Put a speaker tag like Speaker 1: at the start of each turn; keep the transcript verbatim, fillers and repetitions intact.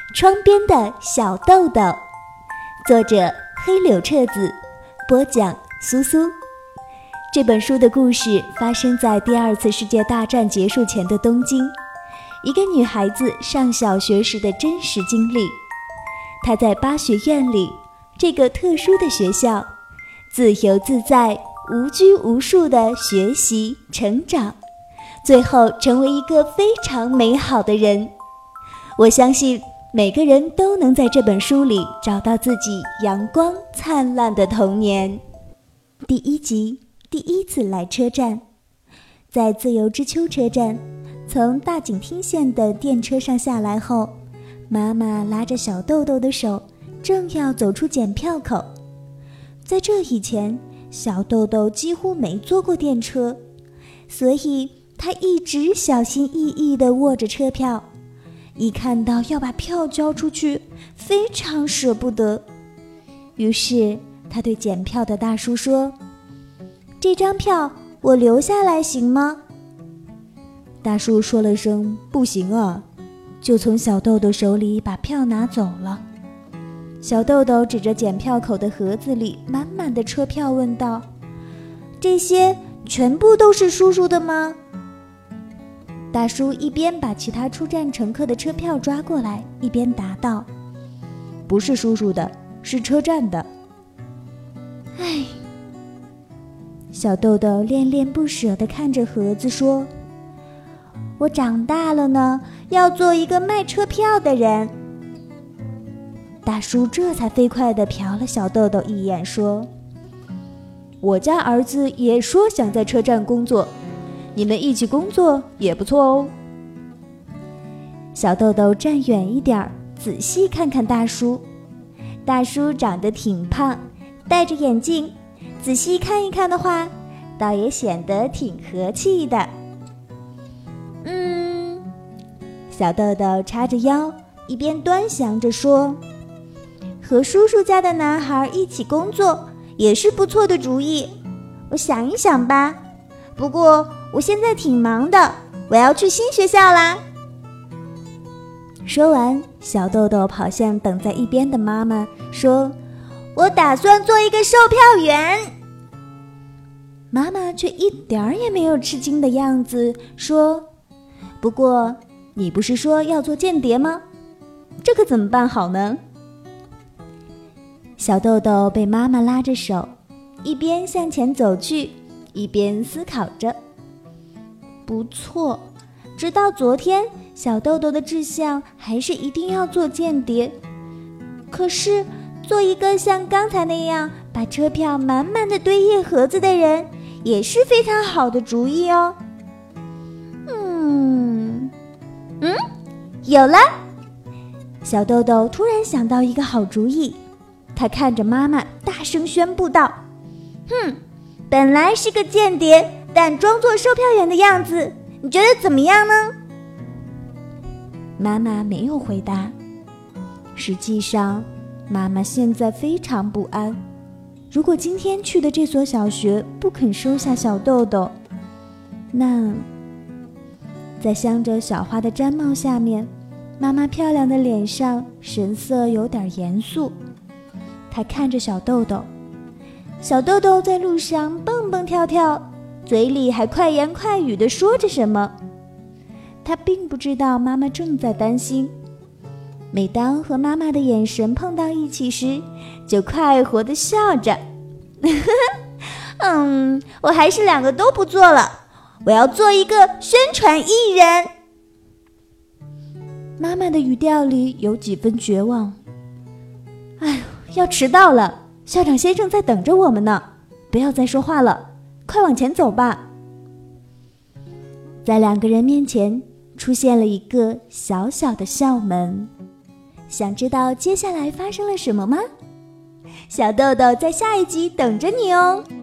Speaker 1: 窗边的小豆豆，作者黑柳彻子，播讲苏苏。这本书的故事发生在第二次世界大战结束前的东京，一个女孩子上小学时的真实经历。她在八学院里，这个特殊的学校，自由自在、无拘无束地学习成长，最后成为一个非常美好的人。我相信每个人都能在这本书里找到自己阳光灿烂的童年。第一集，第一次来车站。在自由之丘车站，从大井町线的电车上下来后，妈妈拉着小豆豆的手，正要走出检票口。在这以前，小豆豆几乎没坐过电车，所以他一直小心翼翼地握着车票，一看到要把票交出去，非常舍不得。于是他对检票的大叔说：“这张票我留下来行吗？”大叔说了声“不行啊”，就从小豆豆手里把票拿走了。小豆豆指着检票口的盒子里满满的车票问道：“这些全部都是叔叔的吗？”大叔一边把其他出站乘客的车票抓过来，一边答道：“不是叔叔的，是车站的。”唉，小豆豆恋恋不舍地看着盒子说：“我长大了呢，要做一个卖车票的人。”大叔这才飞快地瞟了小豆豆一眼，说：“我家儿子也说想在车站工作，你们一起工作也不错哦。”小豆豆站远一点，仔细看看大叔。大叔长得挺胖，戴着眼镜，仔细看一看的话，倒也显得挺和气的。嗯，小豆豆叉着腰，一边端详着说：“和叔叔家的男孩一起工作也是不错的主意，我想一想吧。不过我现在挺忙的，我要去新学校啦。”说完，小豆豆跑向等在一边的妈妈，说：“我打算做一个售票员。”妈妈却一点儿也没有吃惊的样子，说：“不过你不是说要做间谍吗？这可怎么办好呢？”小豆豆被妈妈拉着手，一边向前走去，一边思考着。不错，直到昨天，小豆豆的志向还是一定要做间谍。可是，做一个像刚才那样把车票满满的堆页盒子的人，也是非常好的主意哦。嗯，嗯，有了！小豆豆突然想到一个好主意。他看着妈妈，大声宣布道：“哼，本来是个间谍，但装作售票员的样子，你觉得怎么样呢？”妈妈没有回答。实际上，妈妈现在非常不安。如果今天去的这所小学不肯收下小豆豆，那……在镶着小花的毡帽下面，妈妈漂亮的脸上神色有点严肃。他看着小豆豆，小豆豆在路上蹦蹦跳跳，嘴里还快言快语地说着什么。他并不知道妈妈正在担心。每当和妈妈的眼神碰到一起时，就快活地笑着。嗯，我还是两个都不做了，我要做一个宣传艺人。妈妈的语调里有几分绝望。哎呦，要迟到了，校长先生在等着我们呢，不要再说话了，快往前走吧。在两个人面前出现了一个小小的校门。想知道接下来发生了什么吗？小豆豆在下一集等着你哦。